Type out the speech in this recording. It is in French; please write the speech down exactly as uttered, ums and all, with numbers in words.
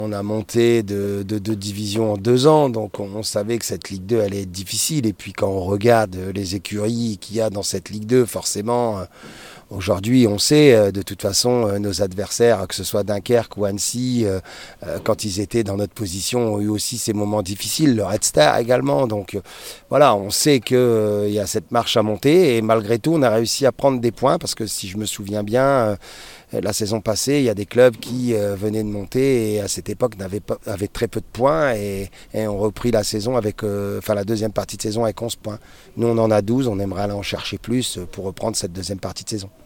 On a monté de deux divisions en deux ans, donc on, on savait que cette Ligue deux allait être difficile. Et puis quand on regarde les écuries qu'il y a dans cette Ligue deux, forcément, euh, aujourd'hui on sait euh, de toute façon euh, nos adversaires, que ce soit Dunkerque ou Annecy, euh, euh, quand ils étaient dans notre position, ont eu aussi ces moments difficiles, le Red Star également. Donc euh, voilà, on sait qu'il euh, y a cette marche à monter et malgré tout on a réussi à prendre des points parce que si je me souviens bien, euh, la saison passée, il y a des clubs qui euh, venaient de monter et à cette époque n'avaient pas, avaient très peu de points et, et ont repris la saison avec, euh, enfin la deuxième partie de saison avec onze points. Nous on en a douze, on aimerait aller en chercher plus pour reprendre cette deuxième partie de saison.